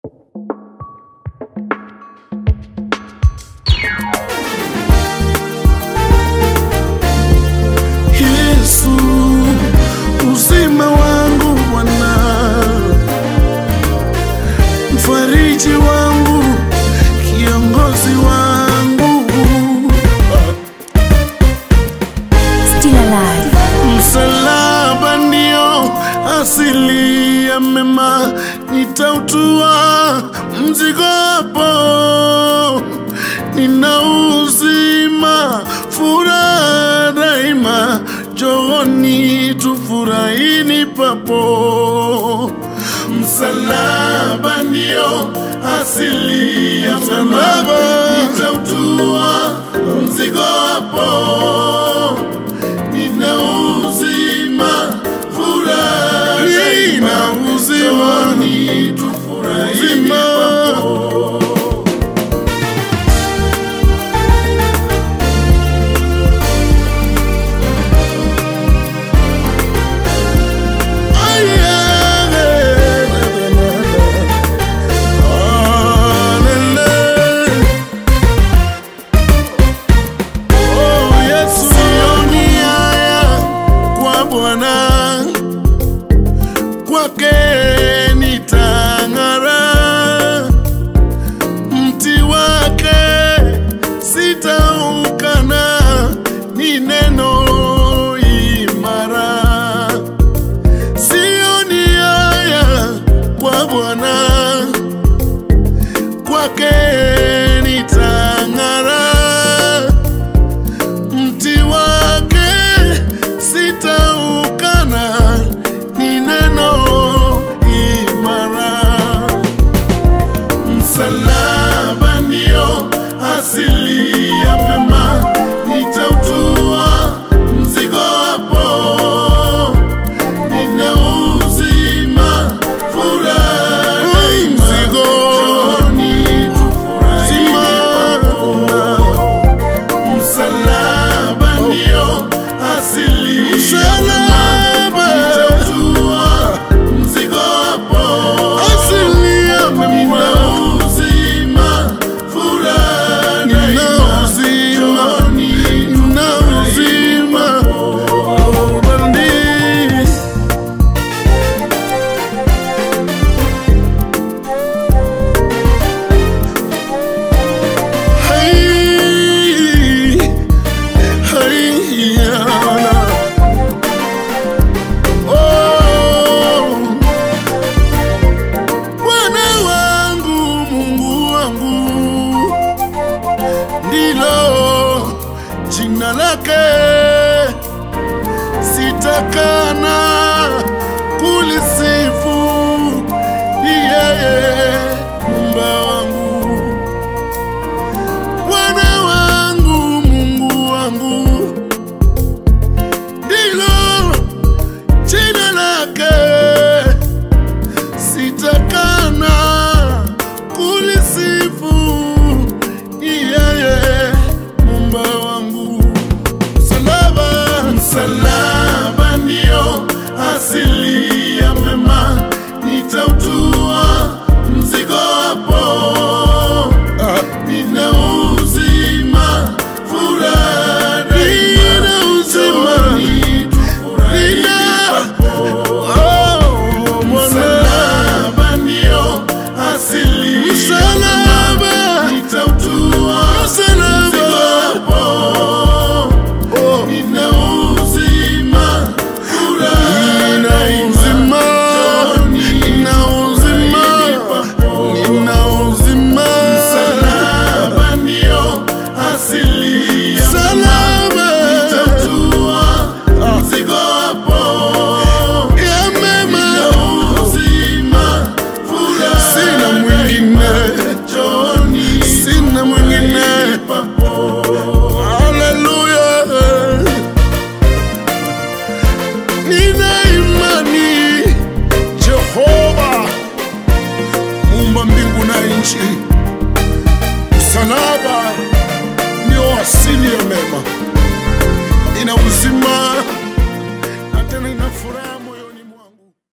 Yesu, uzima wangu Bwana, mfariji wangu, kiongozi wangu. Still alive. Msalaba ndio asili ya mema, nitautua mzigo hapo. Nina uzima, furaha daima, njooni tufurahini papo. Msalaba ndio asili ya mema, nitautua mzigo hapo. Nina uzima, furaha daima, njooni tufurahini papo. Kwake nitang'ara, mti wake sitaukana, ni neno imara. Sioni haya kwa Bwana, kwake nitang'ara, mti wake sitaukana, ni neno imara. Msalaba ndio asili ya mema, nitautua mzigo hapo. Nina uzima, furaha daima, njooni tufurahini papo. Msalaba ndio asili ya mema, nitautua mzigo hapo. Asili ya mema, uzima, furaha daima, njooni tufurahini papo. Bwana wangu, Mungu wangu, ndilo jina lake, sitakana kulisifu yeye.